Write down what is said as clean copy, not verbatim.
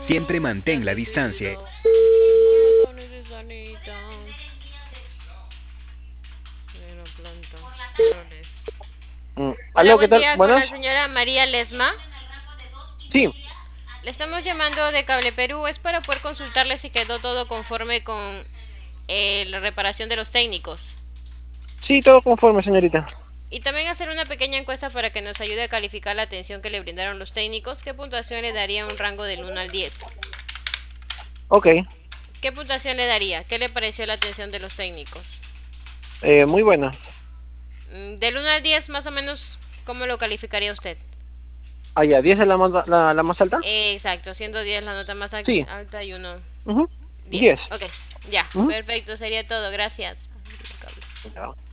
Siempre mantén la distancia. Lo necesito. Negro planta, flores. Hola, ¿Aló, qué buen tal? día con la Buenas. señora María Lesma. Sí, Le estamos llamando de Cable Perú. Es para poder consultarle si quedó todo conforme con la reparación de los técnicos. sí, todo conforme, señorita. Y también hacer una pequeña encuesta para que nos ayude a calificar la atención que le brindaron los técnicos. ¿Qué puntuación le daría un rango del 1 al 10? Ok, ¿Qué puntuación le daría? ¿Qué le pareció la atención de los técnicos? muy buena. Del 1 al 10 más o menos, ¿cómo lo calificaría usted? Ah, ya, 10 es la más alta. Exacto, siendo 10 la nota más Sí, alta y uno ujú, 10. 10. Ok, ya, Ujú. perfecto, sería todo, gracias. Ya.